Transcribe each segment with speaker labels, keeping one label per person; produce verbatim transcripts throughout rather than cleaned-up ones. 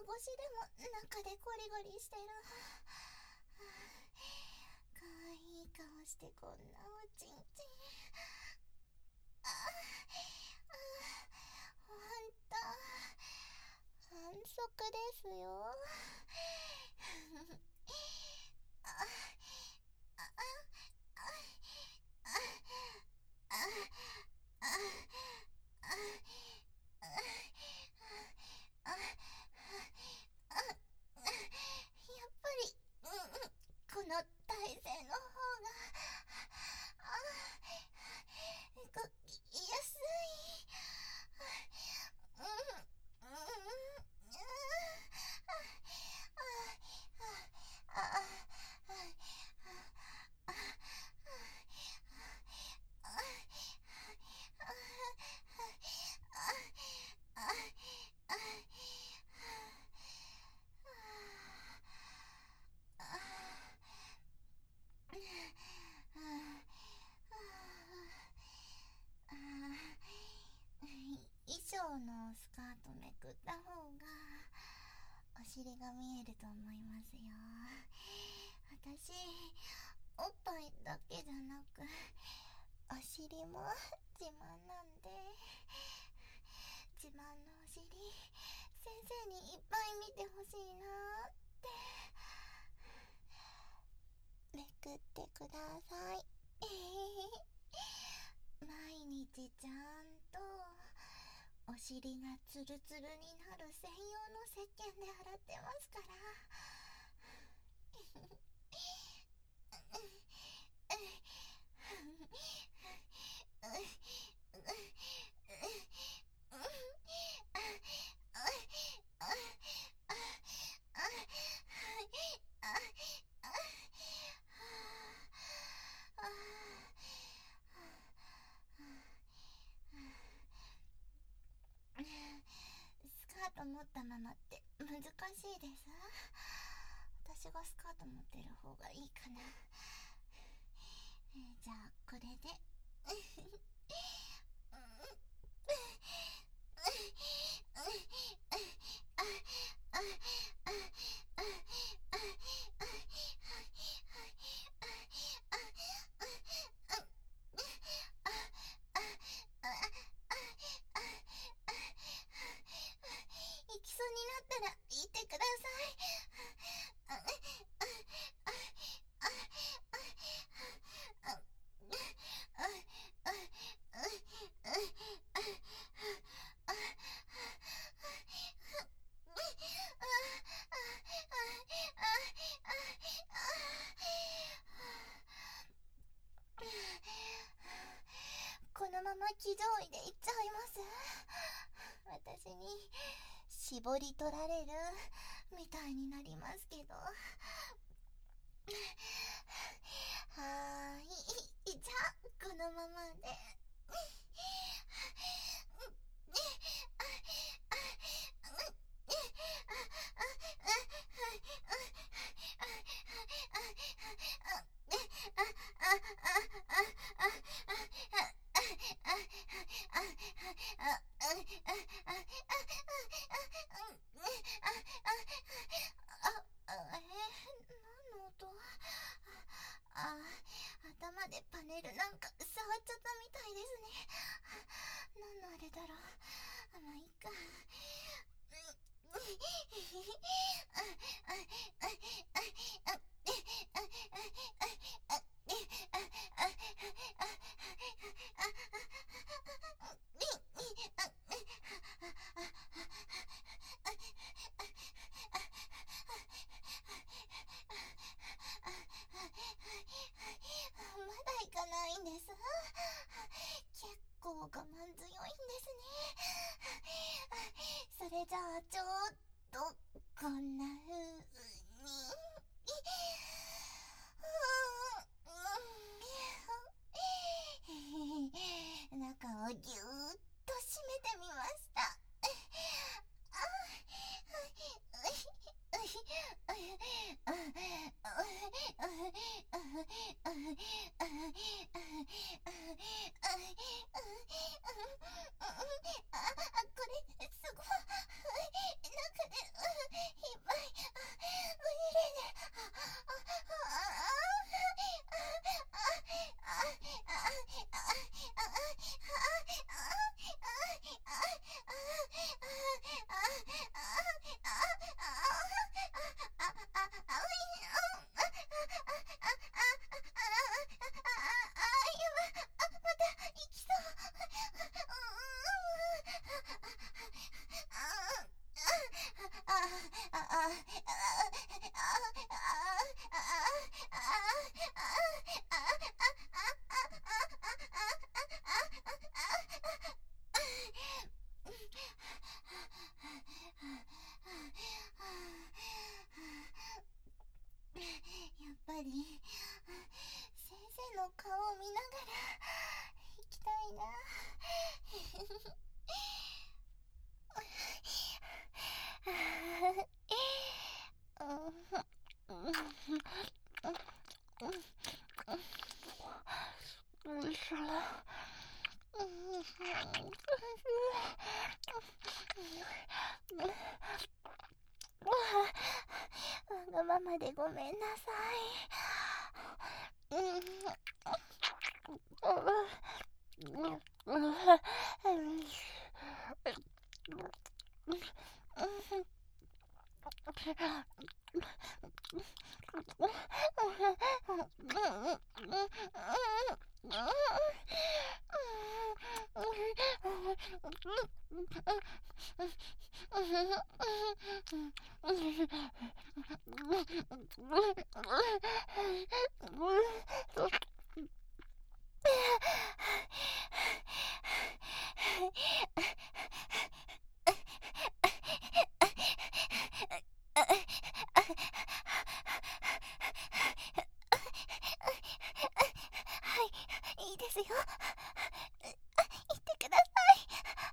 Speaker 1: 越しでも中でゴリゴリしてる。かわいい顔してこんなおちんちん。ああ、ほんと反則ですよ。あああああああああ、やっぱり、うんうん、この体勢の方が、ああ、動きやすい。うん、うん、うん、ああ、ああ、衣装のスカートめくった方がお尻が見えると思いますよ。私、おっぱいだけじゃなくお尻も自慢なんで、自慢のお尻先生にいっぱい見てほしいなーってめくってください。毎日ちゃんとお尻がツルツルになる専用の石鹸で洗ってますから。スカート持ったままって難しいです。私がスカート持ってる方がいいかな。えー、じゃあこれで行きそうになったら言ってください。このまま騎乗位で行っちゃいます。私に絞り取られるみたいになりますけど。はーい、じゃあこのままで。あ、頭でパネルなんか触っちゃったみたいですね。何のあれだろう。あ、まあいいか。まだ行かないんです。結構我慢強いんですね。それじゃあちょっとこんな風に中をぎゅーっと締めてみました。あ、これすごい中での顔を見ながら行きたいな。わがままでごめんなさい。いいですよ。言ってください。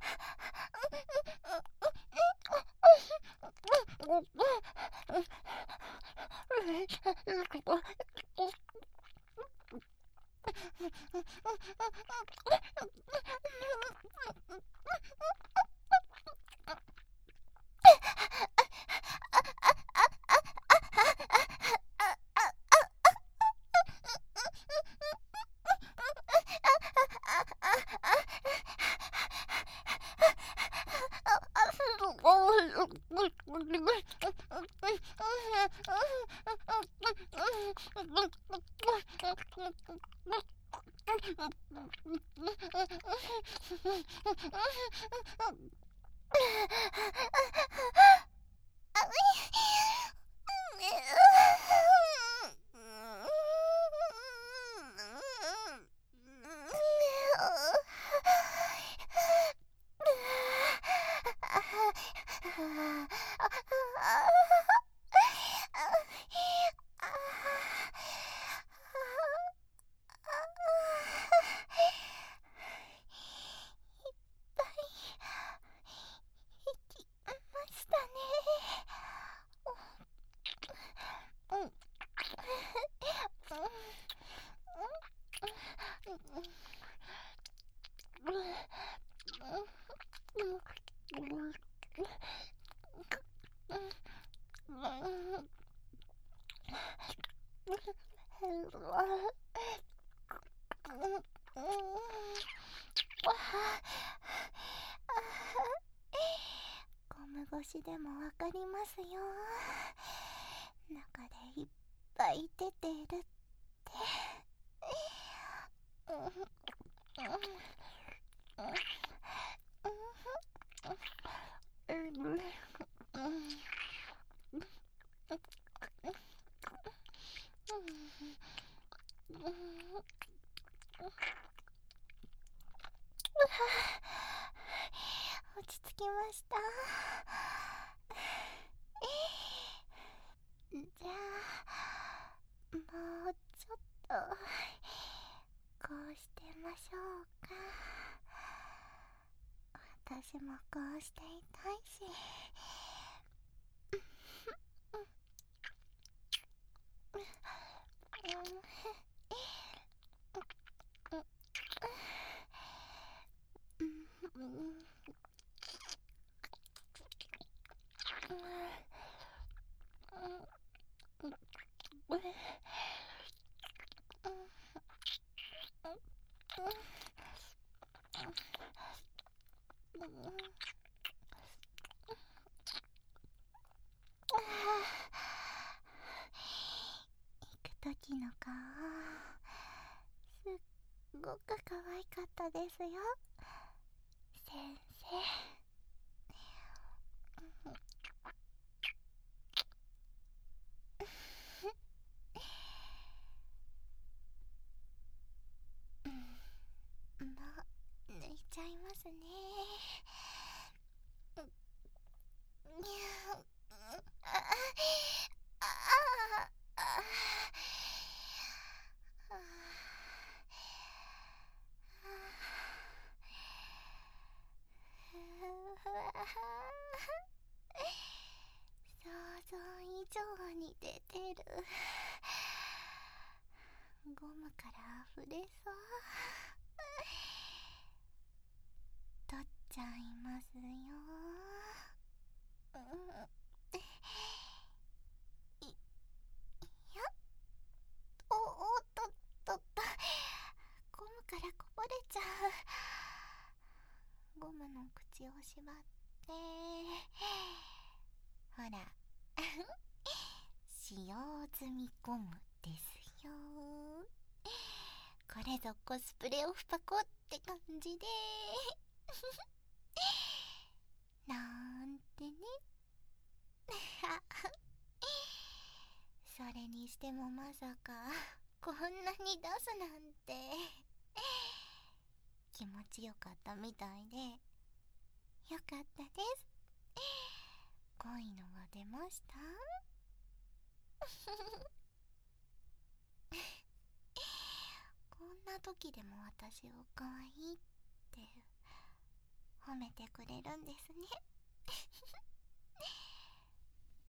Speaker 1: ゴム越しでもわかりますよ。中でいっぱい出てるって。落ち着きました。じゃあもうちょっとこうしてましょうか。私もこうしていたいし。行く時の顔すっごく可愛かったですよ、先生。もう抜いちゃいますね。にゃん、あああああ。 から溢れそう。取っちゃいますよ。うん、い、いや、お、おっとっとっと、ゴムからこぼれちゃう。ゴムの口を縛って、ほら使用済みゴムですよ。これぞコスプレオフパコって感じでなんてねそれにしてもまさかこんなに出すなんて気持ちよかったみたいでよかったです。濃いのが出ましたこんな時でも私を可愛いって褒めてくれるんですね。